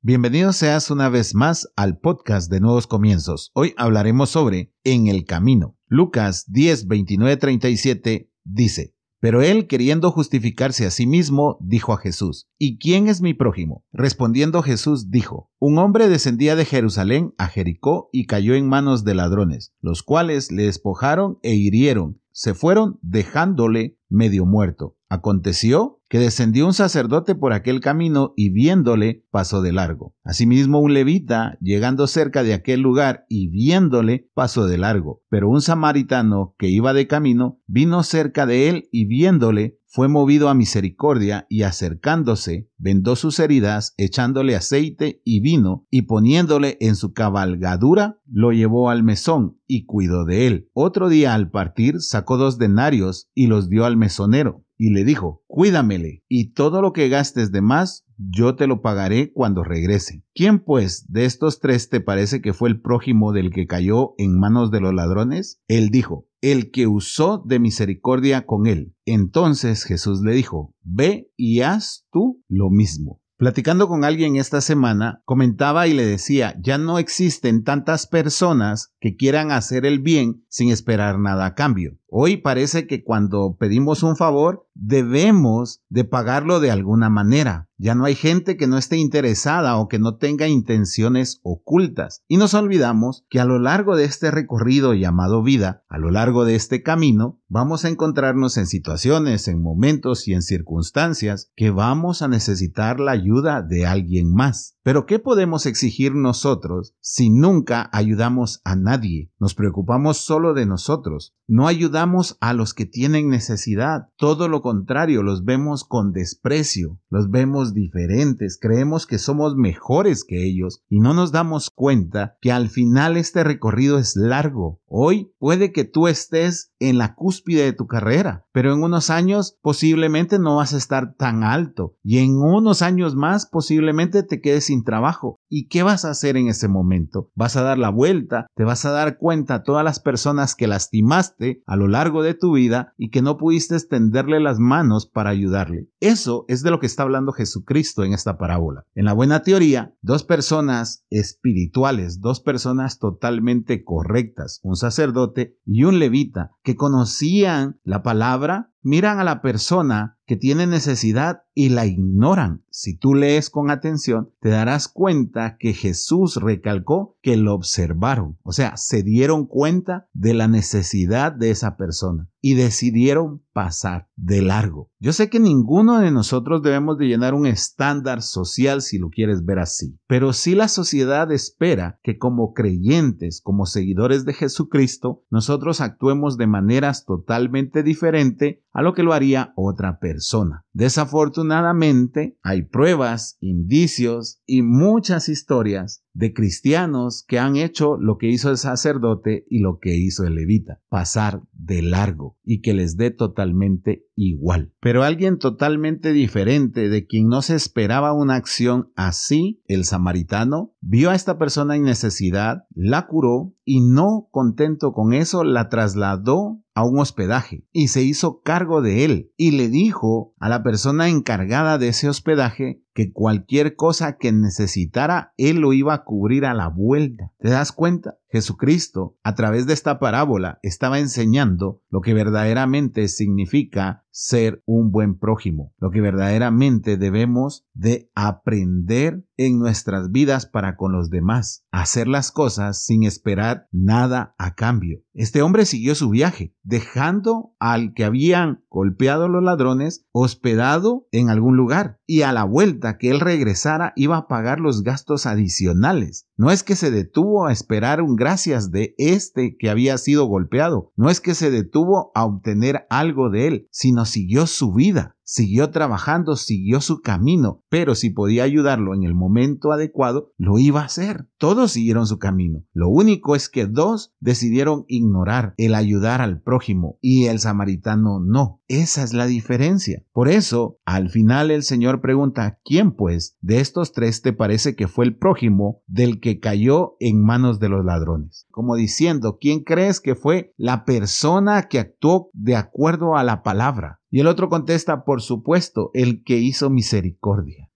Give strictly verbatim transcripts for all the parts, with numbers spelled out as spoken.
Bienvenido seas una vez más al podcast de Nuevos Comienzos. Hoy hablaremos sobre En el Camino. Lucas diez, veintinueve, treinta y siete dice: Pero él, queriendo justificarse a sí mismo, dijo a Jesús: ¿Y quién es mi prójimo? Respondiendo Jesús dijo: Un hombre descendía de Jerusalén a Jericó y cayó en manos de ladrones, los cuales le despojaron e hirieron. Se fueron dejándole medio muerto. Aconteció que descendió un sacerdote por aquel camino y viéndole pasó de largo. Asimismo un levita, llegando cerca de aquel lugar y viéndole, pasó de largo. Pero un samaritano que iba de camino vino cerca de él y viéndole fue movido a misericordia y acercándose vendó sus heridas, echándole aceite y vino y poniéndole en su cabalgadura lo llevó al mesón y cuidó de él. Otro día al partir sacó dos denarios y los dio al mesonero. Y le dijo: Cuídamele, y todo lo que gastes de más, yo te lo pagaré cuando regrese. ¿Quién pues de estos tres te parece que fue el prójimo del que cayó en manos de los ladrones? Él dijo: El que usó de misericordia con él. Entonces Jesús le dijo: Ve y haz tú lo mismo. Platicando con alguien esta semana, comentaba y le decía: ya no existen tantas personas que quieran hacer el bien sin esperar nada a cambio. Hoy parece que cuando pedimos un favor, debemos de pagarlo de alguna manera. Ya no hay gente que no esté interesada o que no tenga intenciones ocultas. Y nos olvidamos que a lo largo de este recorrido llamado vida, a lo largo de este camino, vamos a encontrarnos en situaciones, en momentos y en circunstancias que vamos a necesitar la ayuda de alguien más. Pero ¿qué podemos exigir nosotros si nunca ayudamos a nadie? Nos preocupamos solo de nosotros. No ayudamos a los que tienen necesidad. Todo lo contrario, los vemos con desprecio, los vemos diferentes, creemos que somos mejores que ellos y no nos damos cuenta que al final este recorrido es largo. Hoy puede que tú estés en la cúspide de tu carrera, pero en unos años posiblemente no vas a estar tan alto y en unos años más posiblemente te quedes sin trabajo. ¿Y qué vas a hacer en ese momento? ¿Vas a dar la vuelta? ¿Te vas a dar cuenta a todas las personas que lastimaste a lo largo de tu vida y que no pudiste extenderle las manos para ayudarle? Eso es de lo que está hablando Jesucristo en esta parábola. En la buena teoría, dos personas espirituales, dos personas totalmente correctas, un sacerdote y un levita que conocían la palabra, miran a la persona que tiene necesidad y la ignoran. Si tú lees con atención, te darás cuenta que Jesús recalcó que lo observaron. O sea, se dieron cuenta de la necesidad de esa persona y decidieron pasar de largo. Yo sé que ninguno de nosotros debemos de llenar un estándar social si lo quieres ver así, pero sí la sociedad espera que como creyentes, como seguidores de Jesucristo, nosotros actuemos de maneras totalmente diferentes a lo que lo haría otra persona. Desafortunadamente, hay pruebas, indicios y muchas historias de cristianos que han hecho lo que hizo el sacerdote y lo que hizo el levita, pasar de largo y que les dé totalmente igual. Pero alguien totalmente diferente, de quien no se esperaba una acción así, el samaritano, vio a esta persona en necesidad, la curó y no contento con eso, la trasladó a un hospedaje y se hizo cargo de él y le dijo a la persona encargada de ese hospedaje que cualquier cosa que necesitara, él lo iba a cubrir a la vuelta. ¿Te das cuenta? Jesucristo, a través de esta parábola, estaba enseñando lo que verdaderamente significa ser un buen prójimo, lo que verdaderamente debemos de aprender en nuestras vidas para con los demás, hacer las cosas sin esperar nada a cambio. Este hombre siguió su viaje, dejando al que habían golpeado los ladrones hospedado en algún lugar, y a la vuelta que él regresara iba a pagar los gastos adicionales. No es que se detuvo a esperar un gracias de este que había sido golpeado, no es que se detuvo a obtener algo de él, sino siguió su vida. Siguió trabajando, siguió su camino, pero si podía ayudarlo en el momento adecuado, lo iba a hacer. Todos siguieron su camino. Lo único es que dos decidieron ignorar el ayudar al prójimo y el samaritano no. Esa es la diferencia. Por eso, al final el Señor pregunta: ¿quién pues de estos tres te parece que fue el prójimo del que cayó en manos de los ladrones? Como diciendo, ¿quién crees que fue la persona que actuó de acuerdo a la palabra? Y el otro contesta: por supuesto, el que hizo misericordia.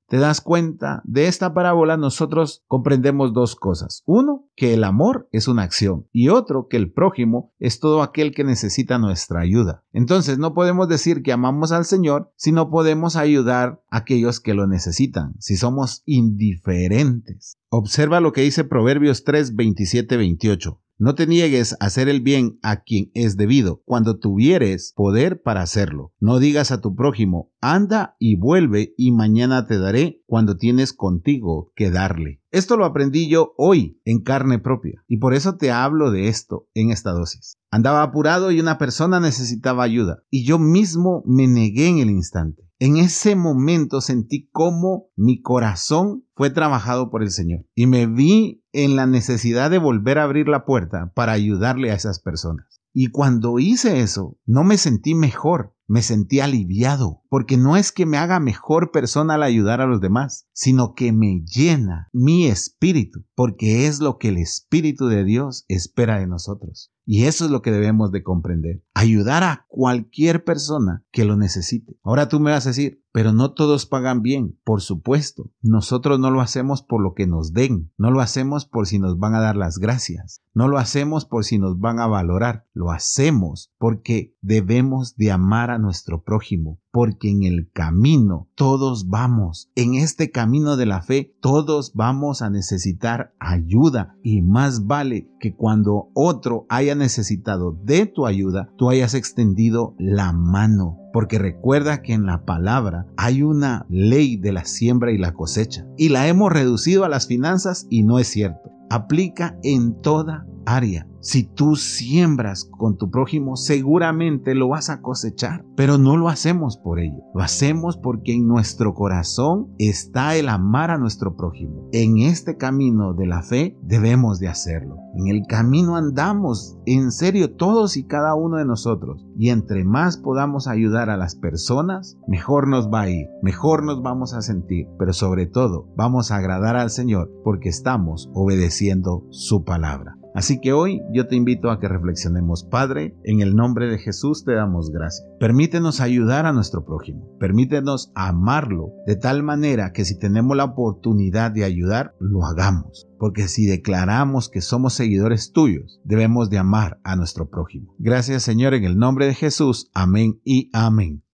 te das cuenta, de esta parábola nosotros comprendemos dos cosas. Uno, que el amor es una acción y otro, que el prójimo es todo aquel que necesita nuestra ayuda. Entonces no podemos decir que amamos al Señor si no podemos ayudar a aquellos que lo necesitan, si somos indiferentes. Observa lo que dice Proverbios tres, veintisiete, veintiocho. No te niegues a hacer el bien a quien es debido, cuando tuvieres poder para hacerlo. No digas a tu prójimo, anda y vuelve y mañana te daré, cuando tienes contigo que darle. Esto lo aprendí yo hoy en carne propia y por eso te hablo de esto en esta dosis. Andaba apurado y una persona necesitaba ayuda y yo mismo me negué en el instante. En ese momento sentí cómo mi corazón fue trabajado por el Señor y me vi en la necesidad de volver a abrir la puerta para ayudarle a esas personas. Y cuando hice eso, no me sentí mejor, me sentí aliviado, porque no es que me haga mejor persona al ayudar a los demás, sino que me llena mi espíritu, porque es lo que el Espíritu de Dios espera de nosotros. Y eso es lo que debemos de comprender. Ayudar a cualquier persona que lo necesite. Ahora tú me vas a decir, pero no todos pagan bien. Por supuesto, nosotros no lo hacemos por lo que nos den. No lo hacemos por si nos van a dar las gracias. No lo hacemos por si nos van a valorar. Lo hacemos porque debemos de amar a nuestro prójimo. Porque en el camino todos vamos. En este camino de la fe todos vamos a necesitar ayuda. Y más vale que cuando otro haya necesitado de tu ayuda, tú hayas extendido la mano. Porque recuerda que en la palabra hay una ley de la siembra y la cosecha. Y la hemos reducido a las finanzas y no es cierto. Aplica en toda área. Si tú siembras con tu prójimo, seguramente lo vas a cosechar, pero no lo hacemos por ello. Lo hacemos porque en nuestro corazón está el amar a nuestro prójimo. En este camino de la fe debemos de hacerlo. En el camino andamos, en serio, todos y cada uno de nosotros. Y entre más podamos ayudar a las personas, mejor nos va a ir, mejor nos vamos a sentir, pero sobre todo vamos a agradar al Señor porque estamos obedeciendo su palabra. Así que hoy yo te invito a que reflexionemos. Padre, en el nombre de Jesús te damos gracias. Permítenos ayudar a nuestro prójimo. Permítenos amarlo de tal manera que si tenemos la oportunidad de ayudar, lo hagamos. Porque si declaramos que somos seguidores tuyos, debemos de amar a nuestro prójimo. Gracias, Señor, en el nombre de Jesús. Amén y amén.